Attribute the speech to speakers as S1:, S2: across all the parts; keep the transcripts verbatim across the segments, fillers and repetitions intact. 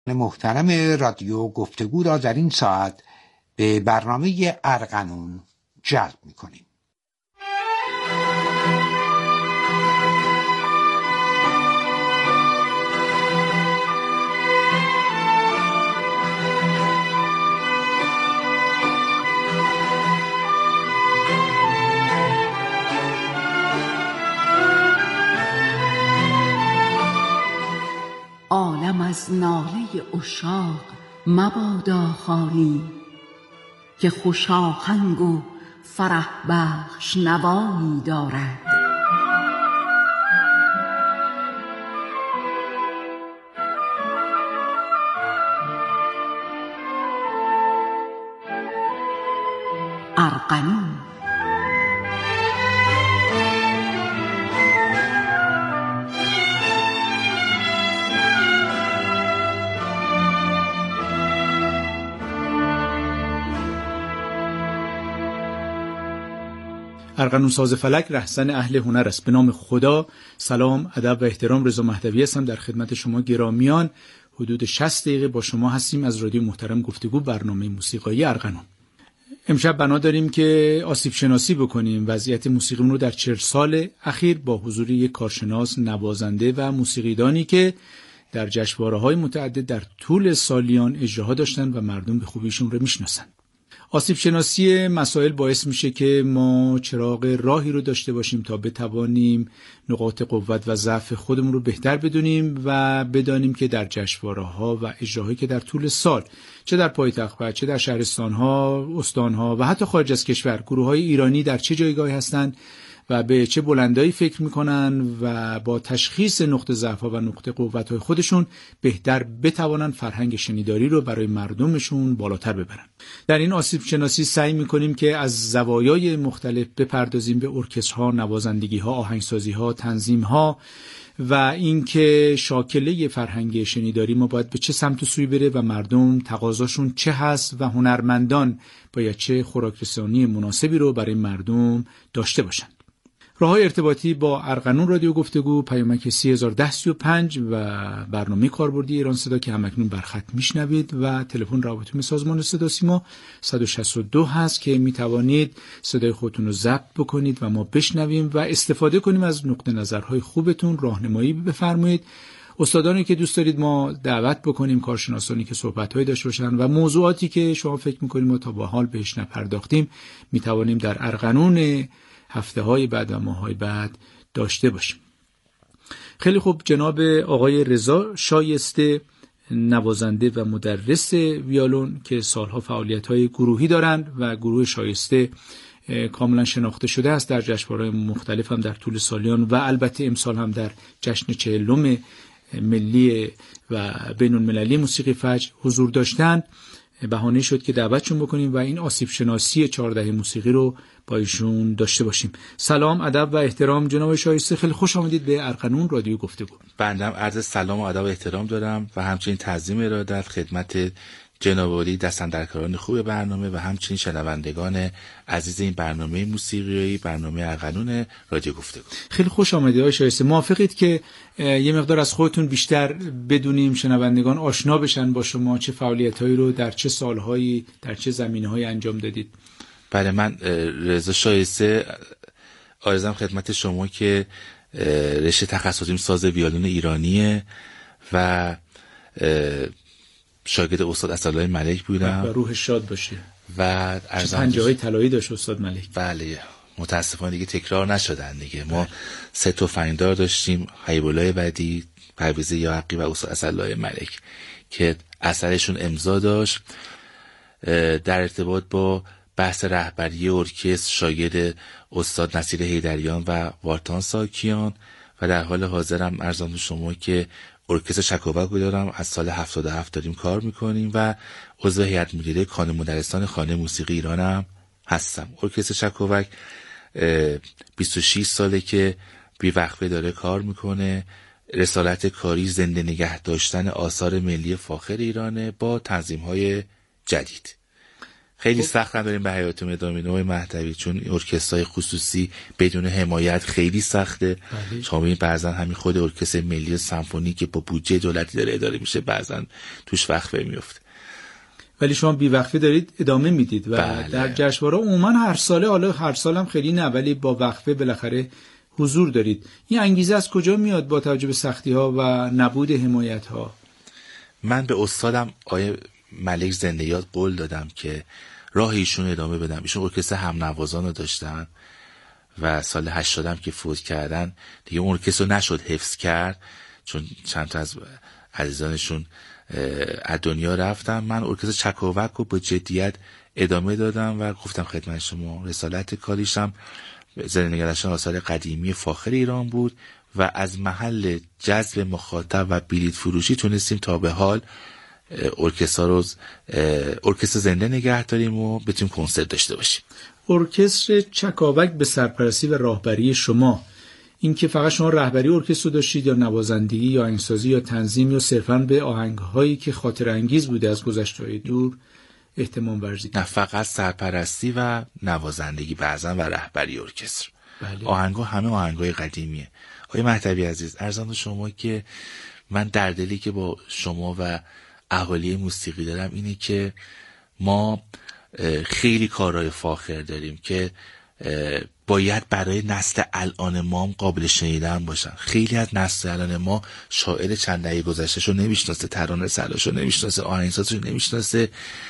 S1: محترم رادیو گفتگو را در این ساعت به برنامه ارغنون جلب می‌کنیم.
S2: عالم از ناله عشاق مبادا خالی، که خوش آهنگ و فرح بخش نوایی دارد. ارغنون.
S3: ارغنون ساز فلک رهزن اهل هنر است. به نام خدا، سلام، ادب و احترام. رضا مهدوی هستم در خدمت شما گرامیان. حدود شصت دقیقه با شما هستیم از رادیو محترم گفتگو، برنامه موسیقایی ارغنون. امشب بنا داریم که آسیب شناسی بکنیم وضعیت موسیقیمون رو در چهل سال اخیر با حضور یک کارشناس، نوازنده و موسیقیدانی که در جشنواره‌های متعدد در طول سالیان اجراها داشتن و مردم به خوبیشون رو میشناسن. آسیب شناسی مسائل باعث میشه که ما چراغ راهی رو داشته باشیم تا بتوانیم نقاط قوت و ضعف خودمون رو بهتر بدونیم و بدانیم که در جشنواره‌ها و اجراهایی که در طول سال چه در پایتخت و چه در شهرستان‌ها، استان‌ها و حتی خارج از کشور گروه‌های ایرانی در چه جایگاهی هستند و به چه بلندایی فکر میکنن و با تشخیص نقطه ضعف و نقطه قوت‌های خودشون بهتر بتوانن فرهنگ شنیداری رو برای مردمشون بالاتر ببرن. در این آسیب شناسی سعی میکنیم که از زوایای مختلف بپردازیم به ارکسترها، نوازندگی‌ها، آهنگسازی‌ها، تنظیم‌ها و اینکه شاکله فرهنگ شنیداری ما باید به چه سمت و سوی بره و مردم تقاضاشون چه هست و هنرمندان باید چه خوراکرسانی مناسبی رو برای مردم داشته باشن. راه‌های ارتباطی با ارغنون رادیو گفتگو، پیامک سی هزار و ده سی و پنج و برنامه کاربردی ایران صدا که همکنون بر خط میشنوید و تلفن رابطه سازمان صدا سیما صد و شصت و دو هست که میتوانید صدای خودتون رو ضبط بکنید و ما بشنویم و استفاده کنیم از نقطه نظرهای خوبتون، راهنمایی بفرمایید. استادانی که دوست دارید ما دعوت بکنیم، کارشناسانی که صحبت‌هایی داشته باشن و موضوعاتی که شما فکر می‌کنید ما تا به حال بهش نپرداختیم میتوانیم در ارغنون هفته های بعد و ماه های بعد داشته باشیم. خیلی خوب، جناب آقای رضا شایسته، نوازنده و مدرس ویولون که سالها فعالیت های گروهی دارند و گروه شایسته کاملا شناخته شده است در جشنواره‌های مختلف هم در طول سالیان و البته امسال هم در جشن چهلم ملی و بین المللی موسیقی فجر حضور داشتند. بهانه شد که دعوتشون بکنیم و این آسیب شناسی چهارده موسیقی رو با ایشون داشته باشیم. سلام، ادب و احترام جناب شایسته، خیلی خوش آمدید به ارغنون رادیو گفتگو.
S4: بنده عرض سلام و ادب و احترام دارم و همچنین تعظیم ارادت خدمت جناب عالی دستاندرکاران خوب برنامه و همچنین شنوندگان عزیز این برنامه موسیقیایی، برنامه ارغنون رادیو گفتگو.
S3: خیلی خوش آمدید آقای شایسته. موافقید که یه مقدار از خودتون بیشتر بدونیم، شنوندگان آشنا بشن با شما، چه فعالیت‌هایی رو در چه سال‌هایی در چه زمینه‌هایی انجام دادید؟
S4: بله، من رضا شایسته عرضم خدمت شما که رشته تخصصیم ساز ویولون ایرانیه و شاگرد استاد اسدالله ملک بودم
S3: و روح شاد باشه.
S4: و
S3: چه پنجه‌های طلایی داشت استاد ملک.
S4: بله، متاسفانه دیگه تکرار نشدن دیگه. ما سه تا فنیدار داشتیم، حبیب‌الله بدی، پرویز یاحقی و استاد اسدالله ملک که اثرشون امضا داشت. در ارتباط با بحث رهبری ارکستر شاگرد استاد نصیر حیدریان و وارتان ساکیان و در حال حاضرم ارزم به شما که ارکستر شکاوک رو دارم، از سال هفتاد و هفت داریم کار میکنیم و عضو هیئت مدیره کان مدرسان خانه موسیقی ایرانم هستم. ارکستر شکاوک بیست و شش ساله که بیوقفه داره کار میکنه. رسالت کاری زنده نگه داشتن آثار ملی فاخر ایرانه با تنظیم‌های جدید. خیلی سخت نداریم به حیات ادامه نوع مهدوی، چون ارکسترهای خصوصی بدون حمایت خیلی سخته.
S3: بله.
S4: شما ببینید بعضا همین خود ارکستر ملی سمفونی که با بودجه دولتی داره اداره میشه بعضا توش وقفه میفته،
S3: ولی شما بی وقفه دارید ادامه میدید و
S4: بله.
S3: در جشنواره عموما هر ساله، حالا هر سالم خیلی نه، ولی با وقفه بالاخره حضور دارید. این انگیزه از کجا میاد با توجه به سختی ها و نبود حمایت ها؟
S4: من به استادم آیه ملک زنده یاد قول دادم که راه ایشون ادامه بدم. ایشون ارکستر هم نوازان رو داشتن و سال هشتاد هم که فوت کردن دیگه اون ارکستر رو نشد حفظ کرد، چون چند تا از عزیزانشون از دنیا رفتن. من ارکستر چکاوک رو با جدیت ادامه دادم و گفتم خدمت شما رسالت کاریشم زنده نگه داشتن آثار قدیمی فاخر ایران بود و از محل جذب مخاطب و بلیط فروشی تونستیم تا به حال ارکستر رو ارکستر زنده نگه داریم و بتونیم کنسرت داشته باشیم.
S3: ارکستر چکاوک به سرپرستی و راهبری شما، این که فقط شما رهبری ارکستر داشتید یا نوازندگی یا آهنگسازی یا تنظیم یا صرفاً به آهنگ‌هایی که خاطر انگیز بوده از گذشته‌های دور اهتمام ورزیدید؟
S4: نه، فقط سرپرستی و نوازندگی بعضا و رهبری ارکستر.
S3: بله.
S4: آهنگ‌ها همه آهنگ‌های قدیمیه. آقای مهدوی عزیز، عرضم شما که من در دلی که با شما و اهالی موسیقی دارم اینه که ما خیلی کارهای فاخر داریم که باید برای نسل الان ما هم قابل شنیدن باشن. خیلی از نسل الان ما شاعر چند دهه گذشته‌شو نمیشناسه، ترانه سراشو نمیشناسه، آهنگسازشو نمیشناسه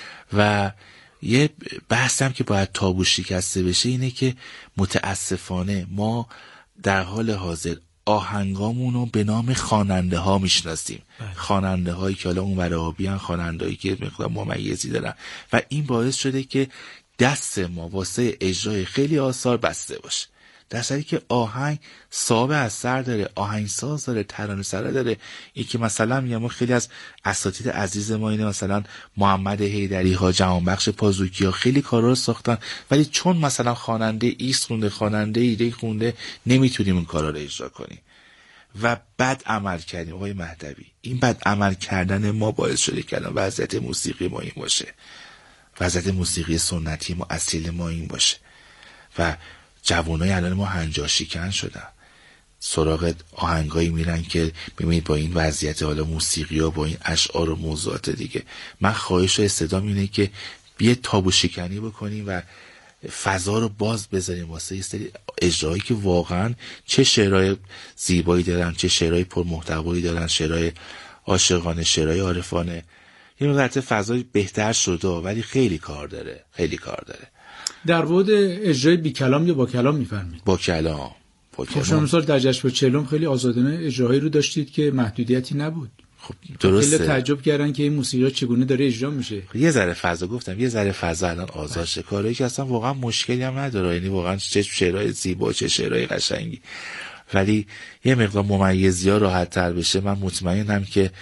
S4: و یه بحث هم که باید تابو شکسته بشه اینه که متاسفانه ما در حال حاضر آهنگامون رو به نام خواننده ها میشناسیم، خواننده هایی که حالا اون ورابی هن، خواننده هایی که مقدار ممیزی دارن و این باعث شده که دست ما واسه اجرای خیلی آثار بسته باشه، در صورتی که آهنگ صاحب اثر داره، آهنگساز داره، ترانه سرا داره. این که مثلا میگم خیلی از اساتید عزیز ما اینه، مثلا محمد حیدری ها، جهانبخش پازوکی ها خیلی کارا رو ساختن، ولی چون مثلا خواننده ایست خونده، خواننده ایده خونده، نمیتونیم اون کارا رو اجرا کنیم و بد عمل کردیم. آقای مهدوی، این بد عمل کردن ما باعث شده که الان وضعیت موسیقی ما این باشه، وضعیت موسیقی سنتی ما اصیل ما این باشه و جوانای الان ما هنجار شکن شدن، سراغ آهنگایی میرن که ببینید با این وضعیت حالا موسیقی ها، با این اشعار و موضوعات دیگه. من خواهش و استدام اینه که بیه تابو شکنی بکنیم و فضا رو باز بذاریم واسه یه سری اجرایی که واقعا چه شعرهای زیبایی دارن، چه شعرهای پرمحتوایی دارن، شعرهای عاشقانه، شعرهای عارفانه. یه مقدار فضای بهتر شده ولی خیلی کار داره، خیلی کار داره.
S3: در مورد اجرای بی کلام یا با کلام میفرمایید؟
S4: با کلام. با
S3: خب شما مثلا در جشنواره چهلم خیلی آزادانه اجراهایی رو داشتید که محدودیتی نبود.
S4: خب درسته.
S3: خیلی تعجب کردن که این موسیقی چگونه داره اجرا میشه.
S4: یه ذره فضا گفتم، یه ذره فضا الان آزاد شه، کاری که اصلا واقعا مشکلی هم نداره، یعنی واقعا چه شعرهای زیبا، چه شعرهای قشنگی، ولی یه مقدار ممیزی‌ها راحت تر بشه. من مطمئنم که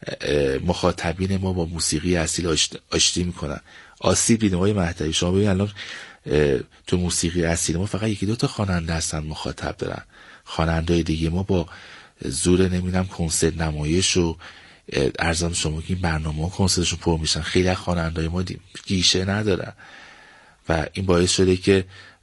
S4: مخاطبین ما با موسیقی اصیل آشتی میکنن. آسیب دیدیم آقای مهدوی، شما ببین الان تو موسیقی اصیل ما فقط یکی دو تا خواننده هستن مخاطب دارن. خواننده‌های دیگه ما با زور نمیدونم کنسرت نمایش و ارزان شما که این برنامه‌ها کنسرتشون پر میشن، خیلی از خواننده‌های ما گیشه ندارن و این باعث شده که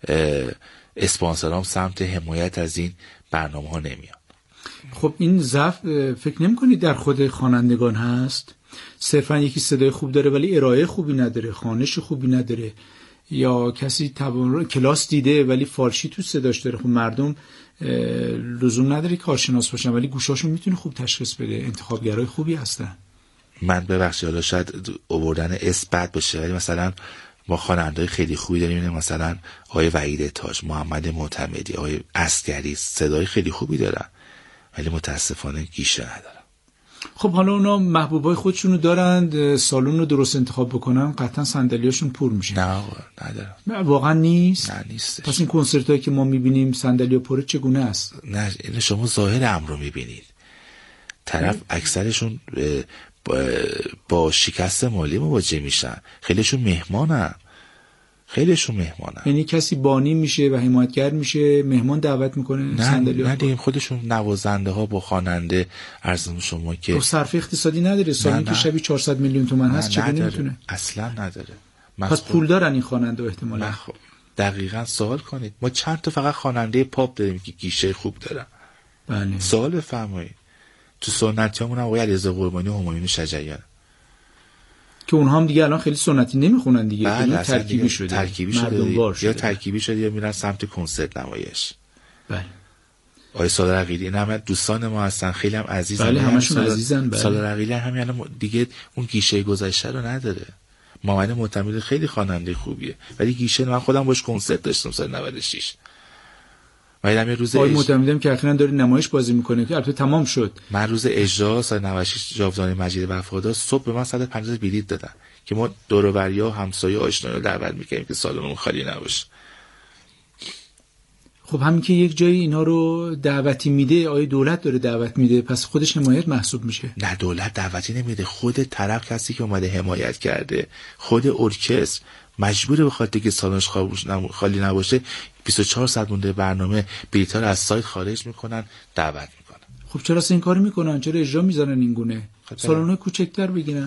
S4: اسپانسرام سمت حمایت از این برنامه‌ها نمیان.
S3: خب این ضعف فکر نمی‌کنید در خود خوانندگان هست؟ صرفا یکی صدای خوب داره ولی ارائه خوبی نداره، خوانش خوبی نداره، یا کسی تبار... کلاس دیده ولی فالشی تو صداش داره. خب مردم لزوم نداره که کارشناس باشن ولی گوشاشون میتونه خوب تشخیص بده، انتخابگرای خوبی هستن.
S4: من ببخشید حالا شاید آوردن اسم بد باشه ولی مثلا ما خواننده‌های خیلی خوبی داریم، مثلا آقای وحید تاج، محمد معتمدی، آقای عسگری، صدای خیلی خوبی دارن ولی متاسفانه گیشه ندارن.
S3: خب حالا اونا محبوبای خودشونو دارند، سالن رو درست انتخاب بکنن قطعا صندلیاشون پر میشه.
S4: نه ندارم.
S3: واقعا نیست؟
S4: نه نیست.
S3: پس این کنسرتایی که ما میبینیم صندلی پره چگونه است؟
S4: نه این شما ظاهر امر رو میبینید، طرف اکثرشون با, با شکست مالی مواجه میشن، خیلیشون مهمانن، خیلیشون مهمانن.
S3: یعنی کسی بانی میشه و حمایتگر میشه، مهمان دعوت میکنه صندلی.
S4: نه دیگه خودشون نوازنده ها با خواننده ارزم شما که
S3: صرف اقتصادی نداره، سالی که شبی چهارصد میلیون تومان هست چه نمیتونه؟
S4: اصلا نداره.
S3: پس پول دارن این خواننده احتمالاً.
S4: خ... دقیقاً سوال کنید. ما چند تا فقط خواننده پاپ داریم که گیشه خوب دارن.
S3: بله.
S4: سوال بفرمایید. تو سنتیامون هم آقای علیرضا قربانی و همایون شجریان
S3: که اونها هم دیگه الان خیلی سنتی نمیخونن دیگه.
S4: بله
S3: ترکیبی شده.
S4: ترکیبی شده. یا ترکیبی شده یا میرن سمت کنسرت نمایش.
S3: بله.
S4: آقای سالار عقیلی این همه دوستان ما هستن، خیلی هم عزیزن.
S3: بله همشون عزیزن. بله.
S4: سالار عقیلی هم یعنی دیگه اون گیشه گذشته رو نداره. محمد معتمد خیلی خواننده خوبیه ولی گیشه، من خودم باش کنسرت داشتم سال نود و شش. من یه روز
S3: آقای معتمدم که اخیراً داره نمایش بازی میکنه که البته تمام شد.
S4: من روز اجرا سال نود و شش جاودان مجید وفادار صبح به من صد و پنجاه بلیط دادن که ما دور و بریا و همسایه آشنا رو دعوت میکنیم که سالنمون خالی نباشه.
S3: خب همین که یک جایی اینا رو دعوتی میده، آیا دولت داره دعوت میده، پس خودش حمایت محسوب میشه؟
S4: نه دولت دعوتی نمیده، خود طرف کسی که اومده حمایت کرده، خود ارکستر مجبوره به خاطر که سالنش خالی نباشه بیست و چهار ساعت مونده برنامه بلیط‌ها رو از سایت خارج میکنن، دعوت میکنن.
S3: خب چرا این کارو میکنن؟ چرا اجرا میذارن این گونه؟ سالن‌های کوچکتر بگیرن.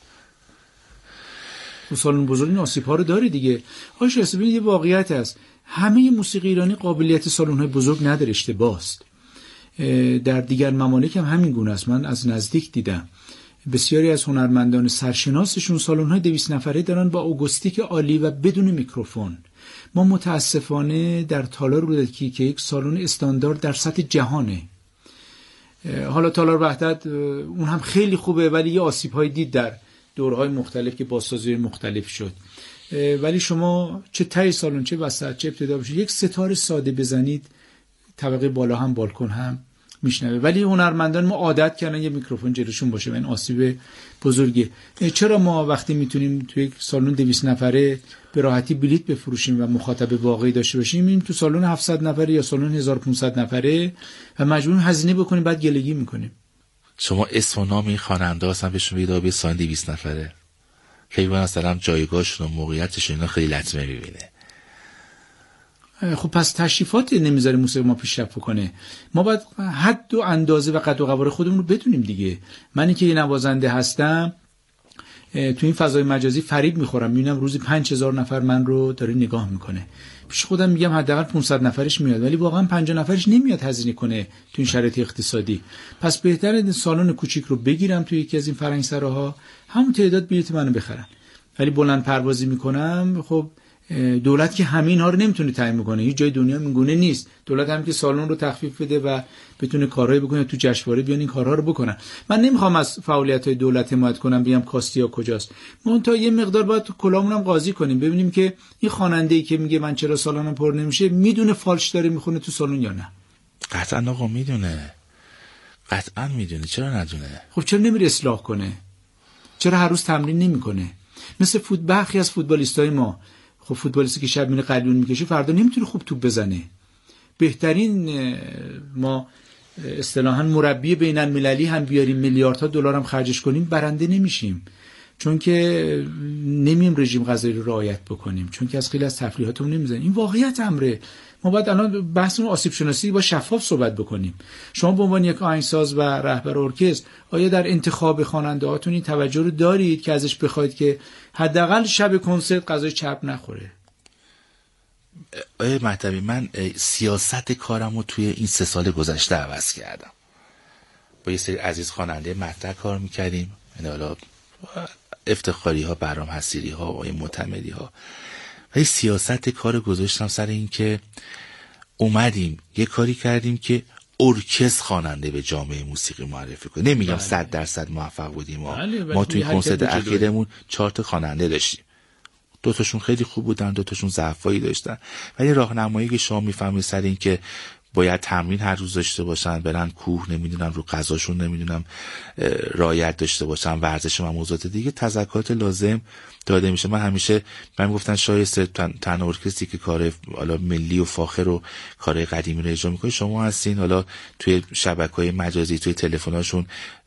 S3: خب سالن بزرگ این آسیب‌ها رو داره دیگه. آش حساب یه واقعیت هست. همه موسیقی ایرانی قابلیت سالن‌های بزرگ نداره، اشتباهست. در دیگر ممالک هم همین گونه است. من از نزدیک دیدم بسیاری از هنرمندان سرشناسشون سالن‌های دویست نفره دارن با اوگوستیک عالی و بدون میکروفون. ما متاسفانه در تالار رودکی که یک سالن استاندارد در سطح جهانه، حالا تالار وحدت اون هم خیلی خوبه ولی یه آسیب‌های دید در دورهای مختلف که بازسازی مختلف شد، ولی شما چه ته سالن چه وسط چه ابتدا بشه یک ستاره ساده بزنید طبقه بالا هم بالکن هم میشنوه، ولی هنرمندان ما عادت کردن یه میکروفون جلوشون باشه و این آسیب بزرگیه. چرا ما وقتی میتونیم توی یک سالن دویست نفره به راحتی بلیط بفروشیم و مخاطب واقعی داشته باشیم، این تو سالن هفتصد نفره یا سالن هزار و پانصد نفره و مجبوریم هزینه بکنیم بعد گلگی میکنیم.
S4: شما اسم و نام این خواننده هستن بهشون بگید به سالن دویست نفره خیلی مثلا جایگاهشون و موقعیتشون اینا خیلی لطمه میبینه.
S3: خب پس تشریفات نمیذاره موسیقی ما پیشرفت کنه. ما باید حد و اندازه و قد و قواره خودمون رو بدونیم دیگه. من اینکه یه نوازنده هستم تو این فضای مجازی فریب میخورم، میبینم روزی پنج هزار نفر من رو داره نگاه میکنه، پیش خودم میگم حداقل پانصد نفرش میاد، ولی واقعا پنجاه نفرش نمیاد هزینه کنه تو این شرایط اقتصادی. پس بهتره سالن کوچیک رو بگیرم توی یکی از این فرنگسراها، همون تعداد بلیط منو بخرن. ولی بلند پروازی میکنم، خب دولت که همه اینها رو نمیتونه تعیین کنه، هیچ جای دنیا اینگونه نیست. دولت هم که سالن رو تخفیف بده و بتونه کارهایی بکنه تو جشنواره بیان این کارها رو بکنن. من نمیخوام از فعالیت‌های دولت حمایت کنم بگم کاستیا کجاست، ما تا یه مقدار باید تو کلامون هم قاضی کنیم ببینیم که این خواننده‌ای که میگه من چرا سالنم پر نمیشه میدونه فالش داره میخونه تو سالن یا نه.
S4: قطعا آقا میدونه، قطعا میدونه، چرا ندونه؟
S3: خب چرا نمیره اصلاح کنه؟ چرا هر روز تمرین نمیکنه؟ مثل فوت برخی از فوتبالیستای ما، خب فوتبالیستی که شب میره قلیون میکشه فردا نمیتونه خوب توپ بزنه. بهترین ما اصطلاحاً مربی بین المللی هم بیاریم میلیاردها دلار هم خرجش کنیم برنده نمیشیم، چون که نمیم رژیم غذایی رو رعایت بکنیم، چون که از خیلی از تفریحاتمون نمیزنیم. این واقعیت امره. ما باید الان بحثمون آسیب شناسی با شفاف صحبت بکنیم. شما به عنوان یک آهنگساز و رهبر ارکستر آیا در انتخاب خواننده‌هاتون این توجه رو دارید که ازش بخواید که حداقل شب کنسرت غذای چرب نخوره؟
S4: آیه مهدوی، من سیاست کارم رو توی این سه سال گذشته عوض کردم. با یه سری عزیز خواننده مطرح کار میکردیم، یعنی حالا افتخاری ها، برام حسیری ها، آیه معتمدی ها، ولی سیاست کار گذاشتم سر این که اومدیم یه کاری کردیم که ارکستر خواننده به جامعه موسیقی معرفی کنه. نمیگم صد درصد موفق بودیم ما, ما توی کنسرت اخیرمون چهار تا خواننده داشتیم، دو تاشون خیلی خوب بودن، دو تاشون ضعفایی داشتن، ولی راهنمایی که شما میفهمید سر این که باید تمرین هر روز داشته باشن، برن کوه، نمیدونم رو غذاشون نمیدونم رعایت داشته باشن، ورزش و موضوعات دیگه، تذکرات لازم داده میشه. من همیشه من میگفتن شایسته تن ارکستری که کار حالا ملی و فاخر و کار قدیمی رو اجرا میکنه شما هستین، حالا توی شبکه‌های مجازی توی تلفن‌هاشون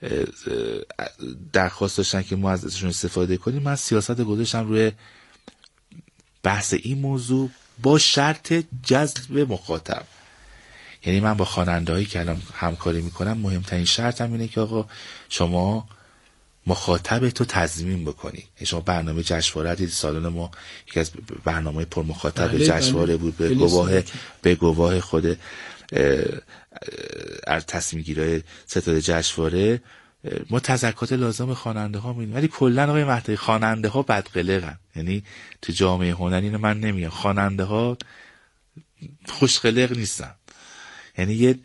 S4: درخواست داشتن که ما ازشون استفاده کنیم. من سیاست گذاشتم روی بحث این موضوع با شرط جذب مخاطب. یعنی من با خواننده‌هایی که الان همکاری میکنم مهمترین شرطم اینه که آقا شما مخاطب تو تضمین بکنی. شما برنامه جشنواره دید، سالن ما یکی از برنامه پر مخاطب بله جشنواره بود، به گواه به گواه خود از تصمیم گیرای ستاد جشنواره ما تذکرات لازم خواننده ها میدیم، ولی کلا آقای مهدوی خواننده ها بدقلقن. یعنی تو جامعه هنری اینو من نمیگم، خواننده ها خوشقلق نیستن. یعنی یه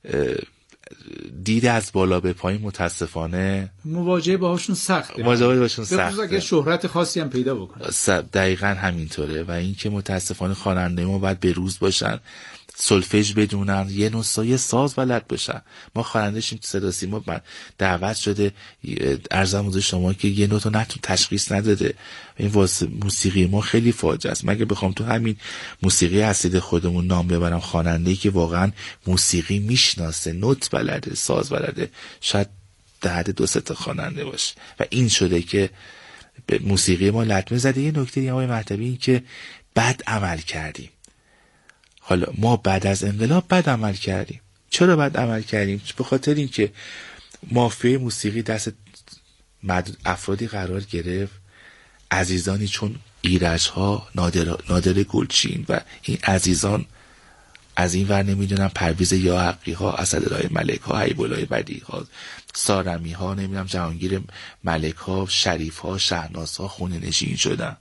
S4: دید از بالا به پایین متاسفانه
S3: مواجهه باهاشون سخته،
S4: مواجهه باهاشون سخته،
S3: بخصوص اگه شهرت خاصی هم پیدا بکنن.
S4: دقیقاً همینطوره. و اینکه متاسفانه خواننده ما باید به روز باشن، سولفژ بدونن، یه نوع یه ساز بلد باشن. ما خواننده شیم تو صدا سیما دعوت شده، عرضم حضور شما که یه نوتو نتون تشخیص نداده. این واسه موسیقی ما خیلی فاجعه است. مگه بخوام تو همین موسیقی اصیل خودمون نام ببرم خواننده‌ای که واقعا موسیقی میشناسه، نوت بلده، ساز بلده، شاید در حد دو سه تا خواننده باشه. و این شده که به موسیقی ما لطمه زده. یه نکته دیگه آقای مهدوی، این که بد عمل کردیم. حالا ما بعد از انقلاب بد عمل کردیم. چرا بد عمل کردیم؟ به خاطر اینکه مافیای موسیقی دست معدود افرادی قرار گرفت، عزیزانی چون ایرج ها، نادر, نادر گلچین و این عزیزان، از این ور نمیدونم پرویز یا حقی ها، اسدالله ملک ها، حیب‌الله بدیع ها، سارمی ها، نمیدونم جهانگیر ملک ها، شریف ها، شهناز ها خونه نشین شدن.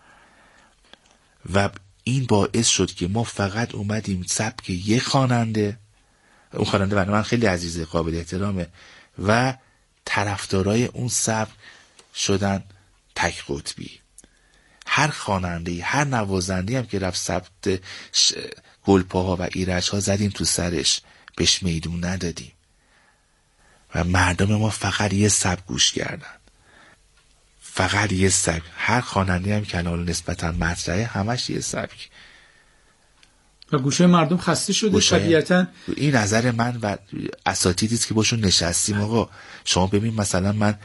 S4: و این باعث شد که ما فقط اومدیم سبک یک خواننده، اون خواننده برای من خیلی عزیزه، قابل احترامه، و طرفدارای اون سبک شدن تک قطبی. هر خواننده، هر نوازنده هم که رفت سبک گلپاها و ایرج ها زدیم تو سرش، بهش میدون ندادیم و مردم ما فقط یه سبک گوش کردن، فقط یه سبک. هر خواننده هم که الان نسبتا مطرحه همش یه سبک
S3: و گوشه مردم خسته شده طبیعتا.
S4: این نظر من و اساتیدی است که باشون نشستیم. آقا شما ببین مثلا من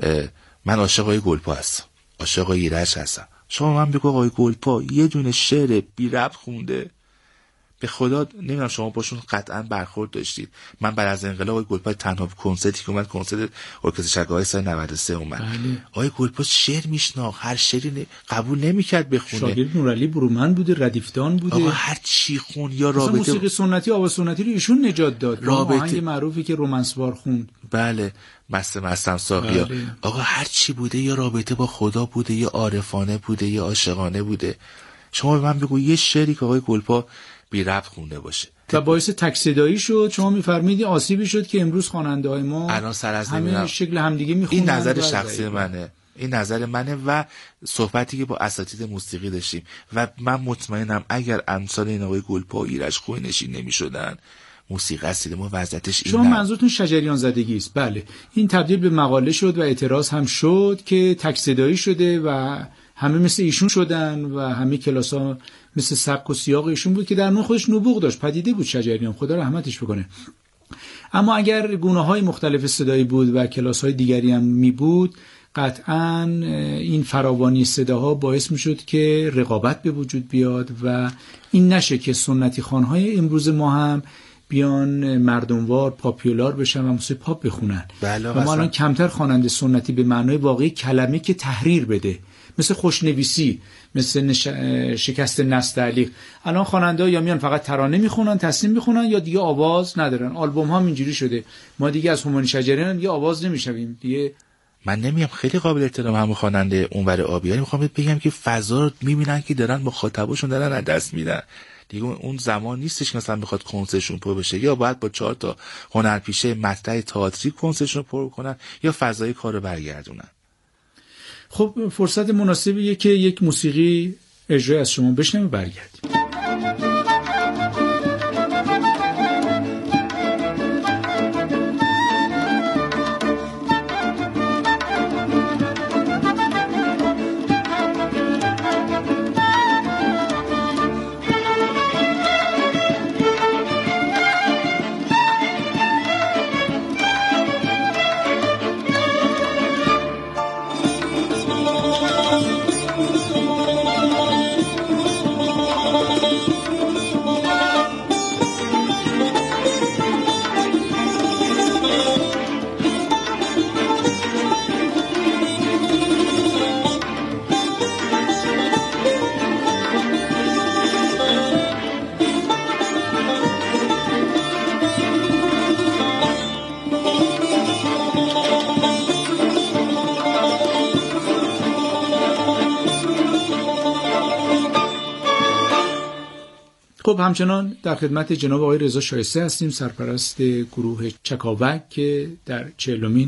S4: من عاشق آقای گلپا هستم، عاشق آقای ایرج هستم. شما من بگو آقای گلپا یه دونه شعر بی ربط خونده، به خدا نمیدونم شما باشون قطعا برخورد داشتید. من بعد از انقلاب آقای گلپا تنها کنسرتی که اومد کنسرت ارکستر شگاهی سال نود و سه اومد. بله. آقای گلپا شعر میشناخت، هر شعری قبول نمیکرد بخونه.
S3: شاگرد نورعلی برومند بوده، ردیفدان بوده.
S4: آقا هر چی خون یا رابطه
S3: موسیقی سنتی، آواز سنتی رو ایشون نجات داد.
S4: رابطه
S3: آهنگ معروفی که رومانسوار خوند.
S4: بله، مست مستم ساقیا. بله. آقا هر چی بوده، یا رابطه با خدا بوده، یا عارفانه بوده، یا عاشقانه بوده. شما به من بگو یه شعری که آقای گلپا بی ربط خونده باشه
S3: و باعث تک صدایی شد. شما میفرمایید آسیبی شد که امروز خواننده های ما
S4: الان سر از
S3: همه شکل همدیگه میخونن.
S4: این نظر شخصی منه، این نظر منه و صحبتی که با اساتید موسیقی داشتیم و من مطمئنم اگر امثال این آقای گلپا و ایرج خوی نشین نمیشدن، موسیقی اصیل ما وضعیتش این.
S3: شما منظورتون شجریان زدگی است؟ بله، این تبدیل به مقاله شد و اعتراض هم شد که تک صدایی شده و همه مثل ایشون شدن و همه کلاس‌ها مثل سبک و سیاق ایشون بود که در نوع خودش نبوغ داشت. پدیده بود شجریان، خدا رحمتش بکنه. اما اگر گونه‌های مختلف صدایی بود و کلاس‌های دیگری هم می بود، قطعاً این فراوانی صداها باعث می‌شد که رقابت به وجود بیاد و این نشه که سنتی خوان‌های امروز ما هم بیان مردموار پاپیولار بشن و موسیقی پاپ بخونن.
S4: بله
S3: و ما الان کمتر خواننده سنتی به معنای واقعی کلمه که تحریر بده، مثل خوشنویسی، مثل نش... شکست نستعلیق. الان خواننده‌ها یا میان فقط ترانه میخونن، تصمیم میخونن، یا دیگه آواز ندارن. آلبوم ها اینجوری شده، ما دیگه از هومانی شجریان دیگه آواز نمیشویم دیگه.
S4: من نمیام خیلی قابل احترام هم خواننده اونور آبیاری، میخوام بگم که فضا رو میبینن که دارن مخاطباشون دارن از دست میدن دیگه. اون زمان نیستش که مثلا بخواد کنسرتشون پر بشه، یا باید با چهار تا هنرپیشه مطرح تئاتری کنسرتشون پر کنن یا فضای کارو برگردونن.
S3: خب فرصت مناسبیه که یک موسیقی اجرای از شما بشنویم برگردیم. خب همچنان در خدمت جناب آقای رضا شایسته هستیم، سرپرست گروه چکاوک که در چهلمین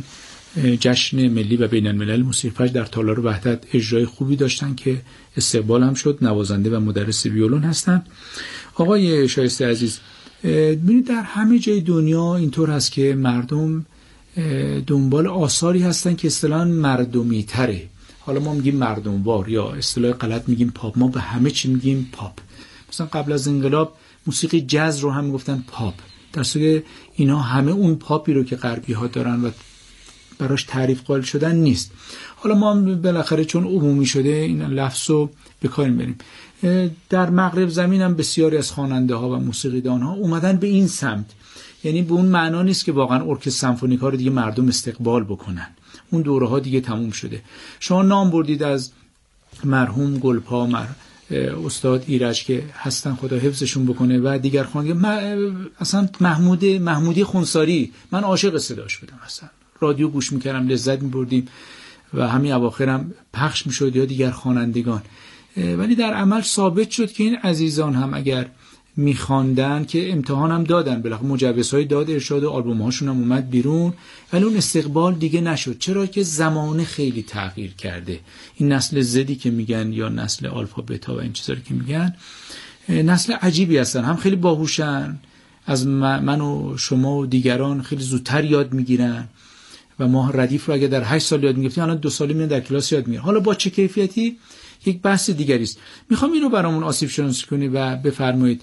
S3: جشن ملی و بین الملل موسیقی فجر در تالار وحدت اجرای خوبی داشتن که استقبال هم شد. نوازنده و مدرس ویولون هستن. آقای شایسته عزیز، ببینید در همه جای دنیا اینطور هست که مردم دنبال آثاری هستن که اصطلاحاً مردمی تره. حالا ما میگیم مردموار یا اصطلاح غلط میگیم پاپ. ما به همه چی میگیم پاپ. مثلا قبل از انقلاب موسیقی جاز رو هم میگفتن پاپ، در صورتی که اینا همه اون پاپی رو که غربی ها دارن و براش تعریف قائل شدن نیست. حالا ما بالاخره چون عمومی شده این لفظ رو به کار میبریم. در مغرب زمین هم بسیاری از خواننده ها و موسیقیدان ها اومدن به این سمت، یعنی به اون معنا نیست که واقعا ارکستر سمفونیک ها رو دیگه مردم استقبال بکنن، اون دوره ها دیگه تموم شده. شما نام بردید از مرحوم گلپا، مر استاد ایرج که هستن خدا حفظشون بکنه و دیگر خواننده، اصلا محمود محمودی خونساری، من عاشق صداش بودم، اصلا رادیو گوش میکردم لذت میبردیم و همین اواخرم پخش میشد یا دیگر خوانندگان. ولی در عمل ثابت شد که این عزیزان هم اگر میخواندن که امتحان هم دادن، بالاخره مجوزهای داد ارشاد و آلبوم هاشون هم اومد بیرون، ولی اون استقبال دیگه نشد. چرا که زمانه خیلی تغییر کرده. این نسل زدی که میگن یا نسل آلفا بتا و این چیزا که میگن نسل عجیبی هستن، هم خیلی باهوشن، از من و شما و دیگران خیلی زودتر یاد میگیرن و ما ردیف رو اگه در هشت سال یاد میگفتیم الان دو سالی میان در کلاس یاد میگیرن. حالا با چه کیفیتی یک بحث دیگری است. میخوام اینو برامون آسیب شناسی کنی و بفرمایید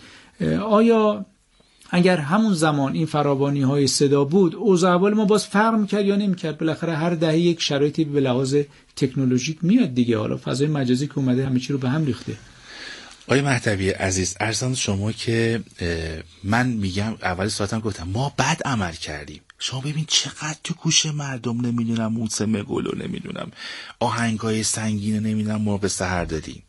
S3: آیا اگر همون زمان این فراوانی های صدا بود اوضاع احوال ما باز فرق میکرد یا نمیکرد؟ بالاخره هر دهه یک شرایطی به لحاظ تکنولوژیک میاد دیگه. حالا فضای مجازی که اومده همه چی رو به هم ریخته.
S4: آقای مهدوی عزیز، عرضم شما که من میگم اول ساعتم گفتم ما بد عمل کردیم. شما ببین چقدر تو گوش مردم نمیدونم موسم گلو نمیدونم آهنگای سنگین نمیدونم ما به سحر دادیم.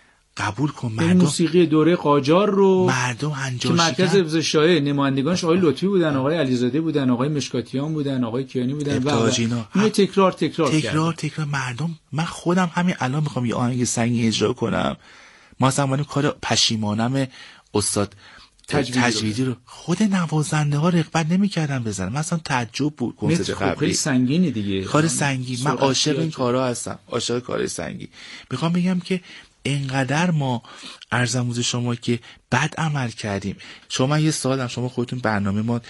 S4: قبول کن مردم
S3: موسیقی دوره قاجار رو
S4: مردم انجاشیدن
S3: که مرکز حفظ شایعه نمایندگانش آقای لطفی بودن، آقای علیزاده بودن، آقای مشکاتیان بودن، آقای کیانی بودن و اینو تکرار تکرار
S4: تکرار تکرار مردم. من خودم همین الان میخوام یه آهنگ سنگین اجرا کنم، ما زمانی کار پشیمانم استاد تجویدی, تجویدی رو خود نوازنده ها رغبت نمی‌کردن بزنن. مثلا تعجب بود کنسرت قبلی.
S3: خیلی سنگینه دیگه،
S4: کار سنگین. من عاشق این کارا هستم، عاشق کار سنگین. میخوام بگم که اینقدر ما ارزموز شما که بد عمل کردیم. شما یه سالم شما خودتون برنامه ما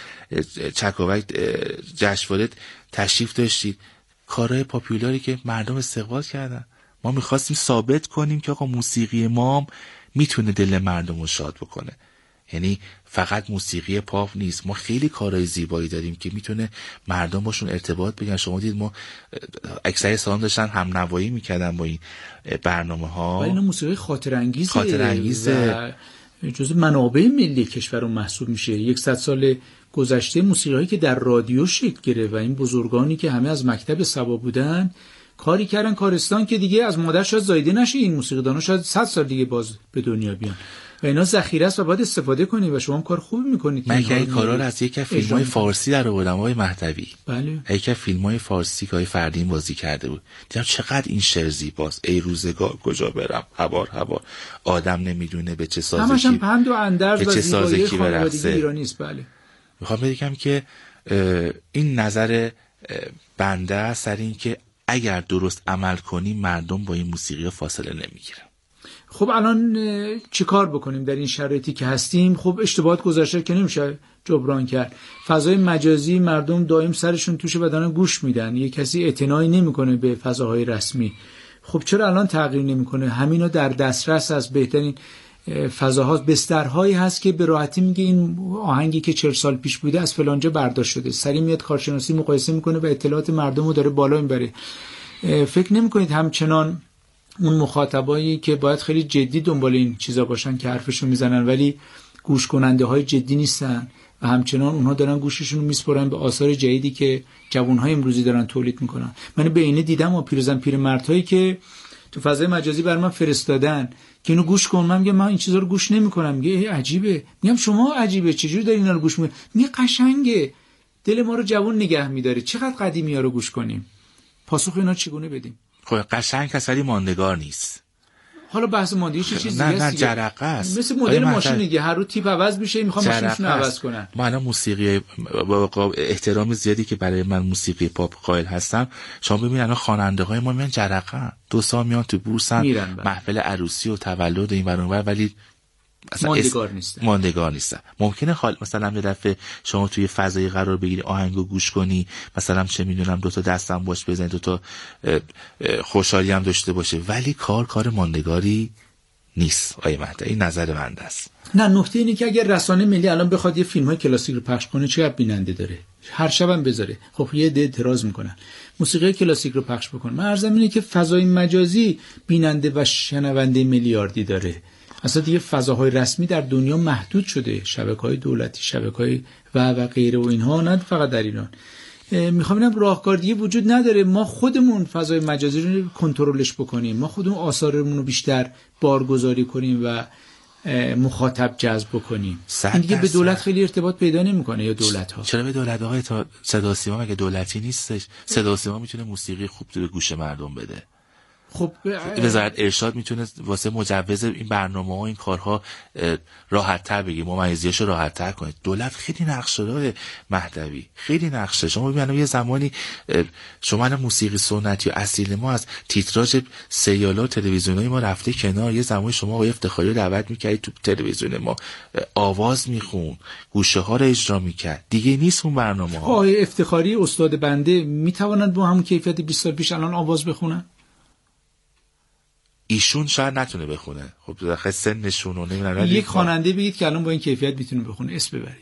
S4: چکاوک جشنواره تشریف داشتید، کارهای پاپولاری که مردم استقبال کردن. ما میخواستیم ثابت کنیم که آقا موسیقی ما میتونه دل مردم رو شاد بکنه، یعنی فقط موسیقی پاپ نیست. ما خیلی کارهای زیبایی داریم که میتونه مردم باشون ارتباط بگیرن. شما دید ما اکثر سالان داشتن هم نوایی میکردن با این برنامه ها.
S3: ولی این موسیقی خاطر انگیزه،
S4: خاطر انگیزه
S3: و جزو منابع ملی کشور محسوب میشه. یکصد سال گذشته موسیقی که در رادیو شکل گرفت و این بزرگانی که همه از مکتب صبا بودن کاری کردن کارستان که دیگه از مادر شاید زایده نشه. این موسیقیدانا شاید صد سال دیگه باز به دنیا بیان و اینا ذخیره است و باید استفاده کنید و شما هم کار خوبی میکنید.
S4: من که این کارا رو از یک فیلم‌های فارسی در آوردم آقای مهدوی.
S3: بله.
S4: یک فیلم‌های فارسی که آقای فردین بازی کرده بود. دیدم چقدر این شعر زیباست. ای روزگار کجا برم هوار هوار، آدم نمیدونه به چه سازی
S3: همش هم پند و اندرز
S4: و زیبایی خانوادگی
S3: ایرانی است. بله.
S4: میخوام بگم که این نظر بنده سر این که اگر درست عمل کنیم مردم با این موسیقی فاصله نمیگیرن.
S3: خب الان چی کار بکنیم در این شرایطی که هستیم؟ خب اشتباهات گذشته که نمیشه جبران کرد. فضای مجازی مردم دائم سرشون توشه و دارن گوش میدن، یه کسی اعتنایی نمیکنه به فضاهای رسمی. خب چرا الان تغییر نمیکنه؟ همینا در دسترس از بهترین فضاها، بسترهایی هست که به راحتی میگه این آهنگی که چهل سال پیش بوده از فلانجا برداشت شده، سری میاد کارشناسی مقایسه میکنه و اطلاعات مردم رو داره بالا میبره. فکر نمیکنید همچنان اون مخاطبایی که باید خیلی جدی دنبال این چیزا باشن که حرفشو میزنن ولی گوش کننده های جدی نیستن و همچنان اونها دارن گوششون رو میسپرن به آثار جدیدی که جوانهای امروزی دارن تولید میکنن؟ من به اینه دیدم و پیرزن پیرمردهایی که تو فضای مجازی بر من فرستادن که اینو گوش کن. من میگم من این چیزا رو گوش نمیکنم. میگه عجیبه. میگم شما عجیبه، چجوری داری اینا رو گوش میکنی؟ میگه قشنگه، دل ما رو جوان نگه میداره، چقدر قدیمی‌ها رو گوش کنیم. پاسخ اینا چگونه بدیم؟
S4: خب قشنگ کسری ماندگار نیست.
S3: حالا بحث ماندگاری چه چیزی
S4: نه
S3: هست
S4: نه
S3: دیگه؟
S4: جرقه است.
S3: مثل مدل ماشین دیگه، هر رو تیپ عوض میشه، میخوام ماشینشون عوض کنن.
S4: ما الان موسیقی با احترام زیادی که برای من موسیقی پاپ قائل هستم، شما ببینید الان خواننده های ما میان جرقه، دو سال میان تو بورسن، محفل عروسی و تولد این ور اون ور، ولی
S3: اصلا ماندگار نیستن.
S4: ماندگار نیستن. ممکنه خال مثلا یه دفعه شما توی فضای قرار بگیری، آهنگو گوش کنی، مثلا چه میدونم دو تا دستم باش بزنی، دو تا خوشحالی هم داشته باشه، ولی کار کار ماندگاری نیست. آیه مهدی، این نظر بنده است.
S3: نه، نکته اینه که اگر رسانه ملی الان بخواد یه فیلم‌های کلاسیک رو پخش کنه، چقدر بیننده داره؟ هر شبم بذاره، خب یه عده اعتراض میکنن. موسیقی کلاسیک رو پخش بکنه، من عرضم اینه که فضای مجازی بیننده و شنونده میلیاردی داره. اصلا دیگه فضاهای رسمی در دنیا محدود شده، شبکه‌های دولتی، شبکه‌های و و غیره و اینها، نه فقط در ایران. میخوام بگم راهکار دیگه وجود نداره، ما خودمون فضای مجازی رو کنترلش بکنیم، ما خودمون آثارمون رو بیشتر بارگذاری کنیم و مخاطب جذب بکنیم. این دیگه به دولت خیلی ارتباط پیدا نمیکنه یا دولت ها.
S4: چرا به دولت های تا صدا و سیما مگه دولتی نیستش؟ صدا و سیما میتونه موسیقی خوب به گوش مردم بده.
S3: خب
S4: وزارت ارشاد میتونه واسه مجوز این برنامه ها این کارها راحت تر بگی، ممیزیاشو راحت تر کنه. دولت خیلی نقشه داره مهدوی، خیلی نقشه. شما ببینید یه زمانی شما الان موسیقی سنتی و اصیل ما از تیتراژ سریالا و تلویزیونای ما رفته کنار. یه زمانی شما آقای افتخاری رو دعوت می‌کردید تو تلویزیون ما، آواز میخون، گوشه ها رو اجرا میکرد. دیگه نیست اون برنامه ها.
S3: آقای افتخاری استاد بنده میتوانند با همون کیفیت بیست سال پیش الان آواز بخونن؟
S4: ایشون شاید نتونه بخونه. خب داخل سنشون و نمیدونم.
S3: یک خواننده بگید که الان با این کیفیت میتونه بخونه، اسم ببرید.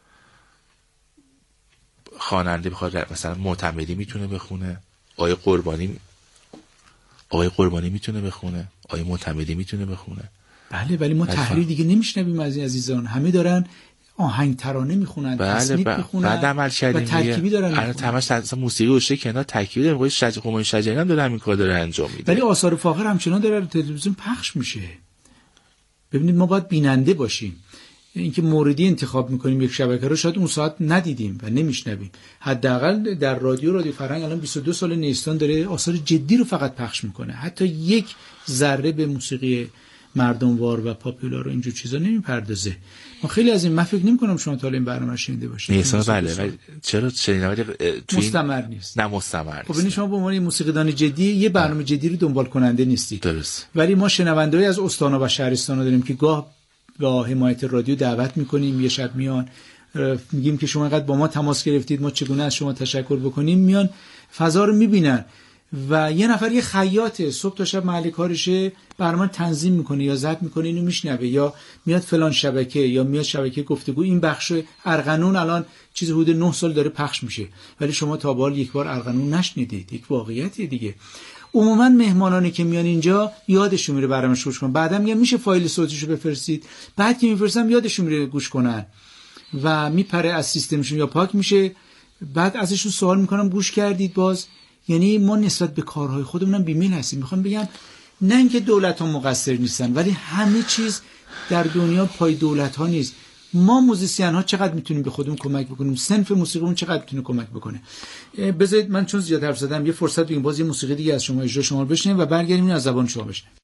S4: خواننده بخواد مثلا معتمدی میتونه بخونه، آقای قربانی آقای قربانی میتونه بخونه، آقای معتمدی میتونه بخونه.
S3: بله، ولی ما تحریر دیگه نمیشنویم از این عزیزان. همه دارن آهنگ ترانه میخونن، تصنیف
S4: بله
S3: میخونن،
S4: بعد عمل کردیم،
S3: ترکیبی دارن.
S4: الان تماش اصلا موسیقی گوشه کنار ترکیبی داره. شج قومی شجریان هم داره همین کار داره انجام میده.
S3: ولی آثار فاخر همچنان داره تلویزیون پخش میشه. ببینید ما باید بیننده باشیم. اینکه موردی انتخاب میکنیم یک شبکه رو شاید اون ساعت ندیدیم و نمیشنویم. حداقل در رادیو رادیو فرهنگ الان بیست و دو سال نیستان داره آثار جدی رو فقط پخش میکنه. حتی یک ذره به موسیقی مردموار و پاپولار و اینجور چیزا نمیپردازه. ما خیلی از این، من فکر نمی‌کنم شما تا این برنامه شنیده باشید.
S4: نیست بله، ولی چرا شنیدم ولی
S3: مستمر نیست.
S4: نه مستمر نیست.
S3: خب ببینید شما به عنوان موسیقیدان جدی یه برنامه جدی رو دنبال کننده نیستید.
S4: درست.
S3: ولی ما شنونده‌ای از استانا و شهرستانا داریم که گاه با حمایت رادیو دعوت می‌کنیم، یه شب میان میگیم که شما اینقدر با ما تماس گرفتید، ما چگونه از شما تشکر بکنیم. میان فضا رو می‌بینن و یه نفر یه خیاطه صبح تا شب محل کارشه برنامه تنظیم میکنه یا ضبط میکنه، اینو میشنوه، یا میاد فلان شبکه یا میاد شبکه گفتگو. این بخش ارغنون الان چیز حدود نه سال داره پخش میشه، ولی شما تا به حال یک بار ارغنون نشنیدید. یک واقعیتی دیگه. عموما مهمانانی که میان اینجا یادشون میره برنامه‌اش گوش کنن، بعدا میگن میشه فایل صوتیشو بفرستید، بعد که میفرستم یادشون میره گوش کنن و میپره از سیستمشون یا پاک میشه. بعد ازشون سوال میکنم گوش کردید باز؟ یعنی ما نسبت به کارهای خودمونم بیمیل هستیم. میخوام بگم نه اینکه دولت ها مقصر نیستن، ولی همه چیز در دنیا پای دولت ها نیست. ما موزیسین ها چقدر میتونیم به خودمون کمک بکنیم، صنف موسیقیمون چقدر میتونه کمک بکنه. بذارید من چون زیاد حرف زدم یه فرصت بگیم باز یه موسیقی دیگه از شما اجرا شما رو بشنویم و برگردیم از زبان شما بشنویم.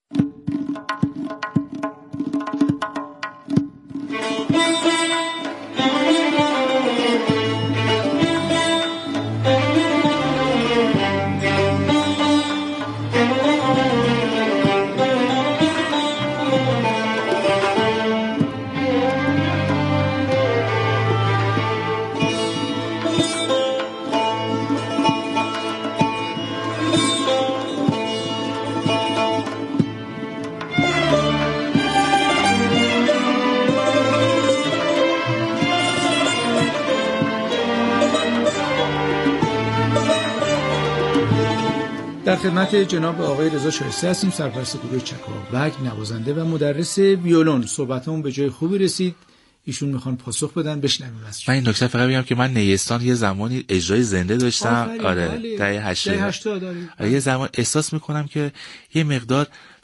S3: در خدمت جناب آقای رضا شایسته هستیم، سرپرست گروه چکاوک، نوازنده و مدرس ویولون. صحبتمون به جای خوبی رسید. ایشون میخوان پاسخ بدن، بشنویم ازشون.
S4: من این نکته فقط بگم که من نیستان یه زمانی اجرای زنده داشتم. آره دهه هشتاد. آره یه زمان احساس میکنم که یه مقدار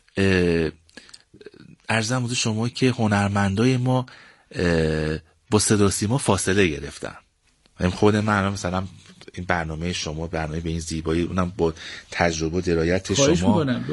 S4: عرضم حضور شما که هنرمندای ما با صدا و سیما فاصله گرفتن. من خود من مثلا این برنامه شما، برنامه به این زیبایی، اونم با تجربه و درایت شما،